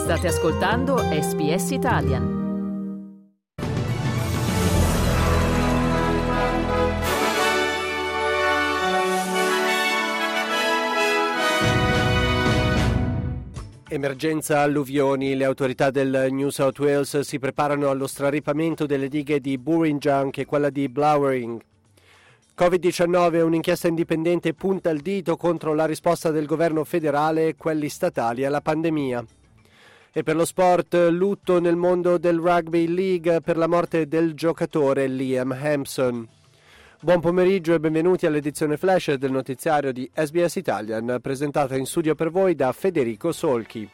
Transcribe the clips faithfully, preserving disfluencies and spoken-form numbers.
State ascoltando S B S Italian. Emergenza alluvioni. Le autorità del New South Wales si preparano allo straripamento delle dighe di Burrinjang e quella di Blowering. covid diciannove, un'inchiesta indipendente punta il dito contro la risposta del governo federale e quelli statali alla pandemia. E per lo sport, lutto nel mondo del Rugby League per la morte del giocatore Liam Hampson. Buon pomeriggio e benvenuti all'edizione flash del notiziario di S B S Italian, presentata in studio per voi da Federico Solchi.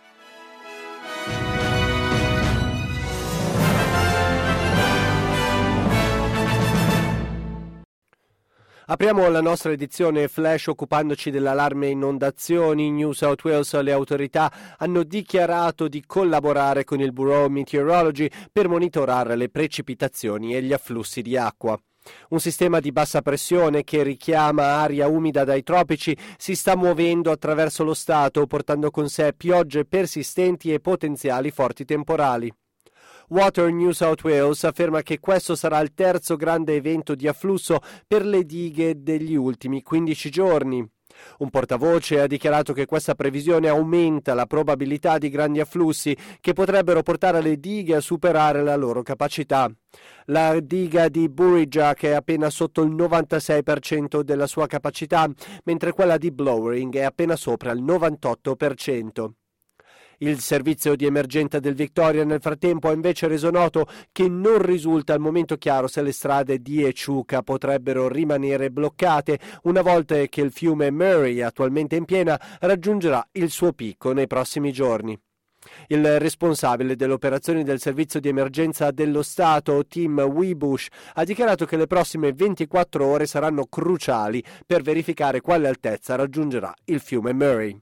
Apriamo la nostra edizione flash occupandoci dell'allarme inondazioni. In New South Wales le autorità hanno dichiarato di collaborare con il Bureau Meteorology per monitorare le precipitazioni e gli afflussi di acqua. Un sistema di bassa pressione che richiama aria umida dai tropici si sta muovendo attraverso lo Stato, portando con sé piogge persistenti e potenziali forti temporali. Water New South Wales afferma che questo sarà il terzo grande evento di afflusso per le dighe degli ultimi quindici giorni. Un portavoce ha dichiarato che questa previsione aumenta la probabilità di grandi afflussi che potrebbero portare le dighe a superare la loro capacità. La diga di Burrinjang è appena sotto il novantasei per cento della sua capacità, mentre quella di Blowering è appena sopra il novantotto per cento. Il servizio di emergenza del Victoria nel frattempo ha invece reso noto che non risulta al momento chiaro se le strade di Echuca potrebbero rimanere bloccate una volta che il fiume Murray, attualmente in piena, raggiungerà il suo picco nei prossimi giorni. Il responsabile delle operazioni del servizio di emergenza dello Stato, Tim Wiebush, ha dichiarato che le prossime ventiquattro ore saranno cruciali per verificare quale altezza raggiungerà il fiume Murray.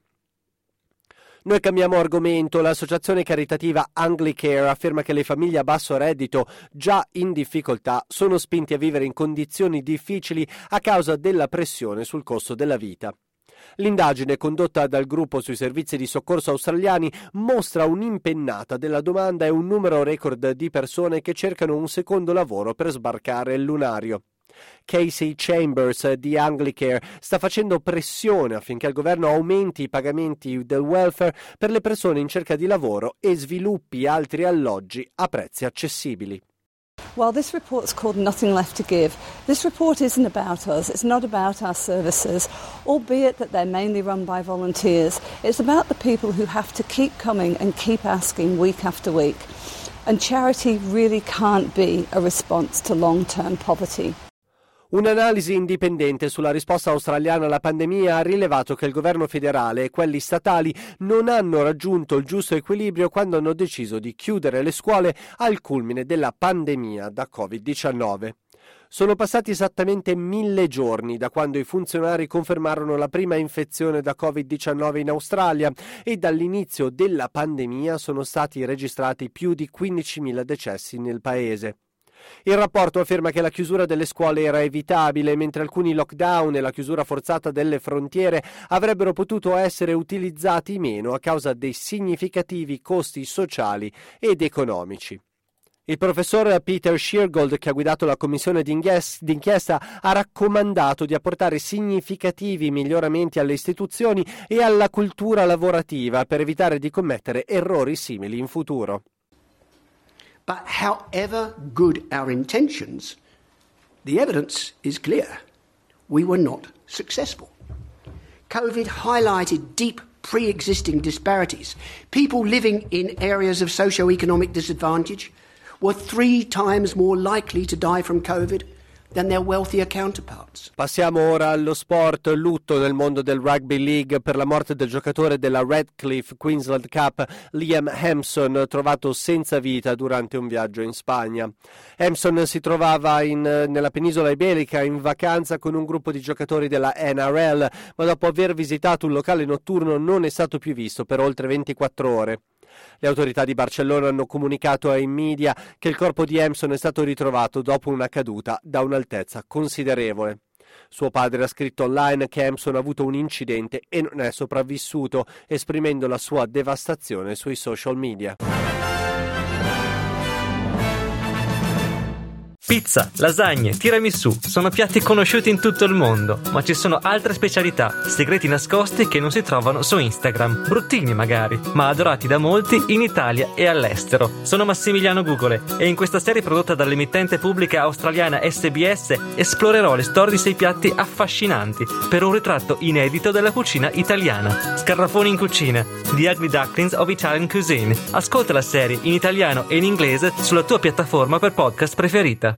Noi cambiamo argomento. L'associazione caritativa Anglicare afferma che le famiglie a basso reddito, già in difficoltà, sono spinte a vivere in condizioni difficili a causa della pressione sul costo della vita. L'indagine condotta dal gruppo sui servizi di soccorso australiani mostra un'impennata della domanda e un numero record di persone che cercano un secondo lavoro per sbarcare il lunario. Casey Chambers di Anglicare sta facendo pressione affinché il governo aumenti i pagamenti del welfare per le persone in cerca di lavoro e sviluppi altri alloggi a prezzi accessibili. Well, this report's called Nothing Left to Give. This report isn't about us. It's not about our services, albeit that they're mainly run by volunteers. It's about the people who have to keep coming and keep asking week after week. And charity really can't be a response to long-term poverty. Un'analisi indipendente sulla risposta australiana alla pandemia ha rilevato che il governo federale e quelli statali non hanno raggiunto il giusto equilibrio quando hanno deciso di chiudere le scuole al culmine della pandemia da covid diciannove. Sono passati esattamente mille giorni da quando i funzionari confermarono la prima infezione da covid diciannove in Australia e dall'inizio della pandemia sono stati registrati più di quindicimila decessi nel paese. Il rapporto afferma che la chiusura delle scuole era evitabile, mentre alcuni lockdown e la chiusura forzata delle frontiere avrebbero potuto essere utilizzati meno a causa dei significativi costi sociali ed economici. Il professor Peter Sheargold, che ha guidato la commissione d'inchiesta, ha raccomandato di apportare significativi miglioramenti alle istituzioni e alla cultura lavorativa per evitare di commettere errori simili in futuro. But however good our intentions, the evidence is clear. We were not successful. COVID highlighted deep pre-existing disparities. People living in areas of socio-economic disadvantage were three times more likely to die from COVID than their wealthier counterparts. Passiamo ora allo sport. Lutto nel mondo del Rugby League per la morte del giocatore della Redcliffe Queensland Cup Liam Hampson, trovato senza vita durante un viaggio in Spagna. Hampson si trovava in, nella penisola iberica in vacanza con un gruppo di giocatori della N R L, ma dopo aver visitato un locale notturno non è stato più visto per oltre ventiquattro ore. Le autorità di Barcellona hanno comunicato ai media che il corpo di Hampson è stato ritrovato dopo una caduta da un'altezza considerevole. Suo padre ha scritto online che Hampson ha avuto un incidente e non è sopravvissuto, esprimendo la sua devastazione sui social media. Pizza, lasagne, tiramisù sono piatti conosciuti in tutto il mondo, ma ci sono altre specialità, segreti nascosti che non si trovano su Instagram, bruttini magari, ma adorati da molti in Italia e all'estero. Sono Massimiliano Gugole e in questa serie prodotta dall'emittente pubblica australiana S B S esplorerò le storie di sei piatti affascinanti per un ritratto inedito della cucina italiana. Scarafoni in cucina, The Ugly Ducklings of Italian Cuisine. Ascolta la serie in italiano e in inglese sulla tua piattaforma per podcast preferita.